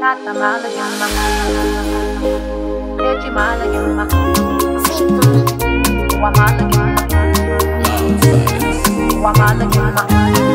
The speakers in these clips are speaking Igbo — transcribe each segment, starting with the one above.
Tata malagimma, Eji malagimma, Wa malagimma, Wa malagimma.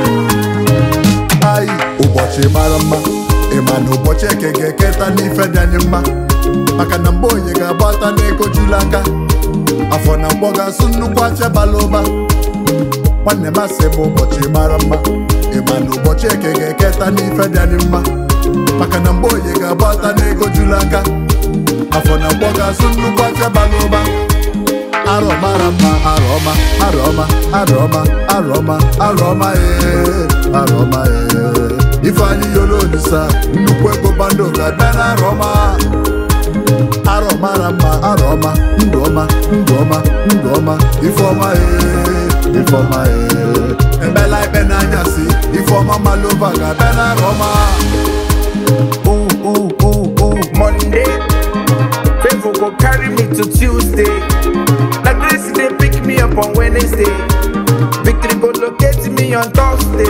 Ai, ụbọchị mara mma, ịma na ụbọchị eke ga-eketa n'ife dị anyị mma, maka na mgbe onye ga-agbata n'ego juru aka, afọ na mgbọ ga-asụ nnukwu acha bara ụba. Nwanne m asị bụ ụbọchị mara mma, ịma na ụbọchị eke ga-eketa n'ife dị anyị mma, maka na mgbe onye ga-agbata n'ego juru aka, afọ na mgbọ ga-asụ nnukwu acha bara ụba. Arọ mara mma, arọ ọma, arọ ọma, arọ ọma, arọ ọma, arọ ọma, arọ ọma, Ifeanyi Yolo Olisa, nnukwu ego bando ga-abịa na arọ ọma. Arọ mara mma, arọ ọma, ndụ ọma, ndụ ọma, ndụ ọma, Ifeọma, Ifeọma, emela ikpe n'anyasị, Ifeọma malova ga-abịa na arọ ọma. Monday, favor go carry me to Tuesday. Like this, they pick me up on Wednesday. Victory go locate me on Thursday.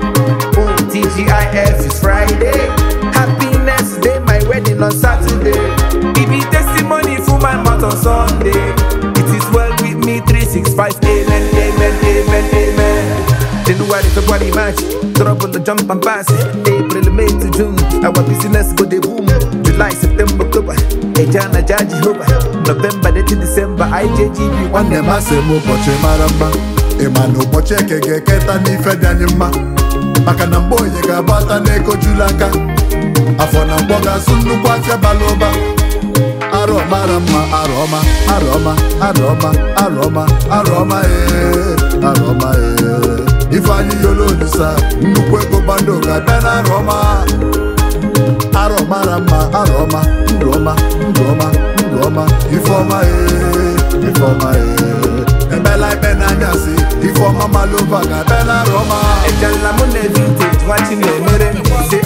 TGIF is Friday. Happiness day, my wedding on Saturday. Give me testimony for my mouth on Sunday. It is well with me, 365, amen, amen, amen, amen. January, February, March, trouble the jump and pass. April, May to June, our business go the boom. July, September, October, Ejana, Jehovah. November, December, IJGB. Nwanne m asị m ụbọchị mara mma, ịma na ụbọchị eke ga-eketa n'ife dị anyị mma, maka na mgbe onye ga-agbata n'ego juru aka, afọ na mgbọ ga-asụ nnukwu acha bara ụba. Arọ mara mma, arọ ọma, arọ ọma, arọ ọma, arọ ọma, arọ ọma, arọ ọma, Ifeanyi Yolo Olisa, nnukwu ego bando ga-abịa na arọ ọma. Arọ mara mma, arọ ọma, ndụ ọma, ndụ ọma, ndụ ọma, Ifeọma, Ifeọma, emela ikpe n'anyasị, Ifeọma malova ga-abịa na arọ ọma. Ejala mụ na vintage, watching your mere say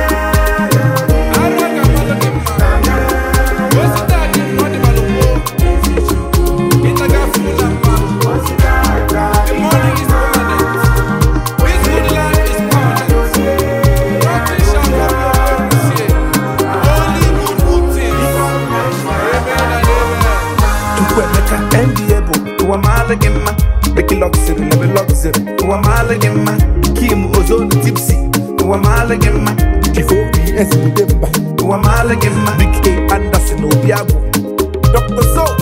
Ricky Luxury, love luxury. Who am I again, man? Kim Ozone tipsy. Who am I again, man? G4PS with them. Who am I again, man? Big A Anderson, Obiago. Dr. So.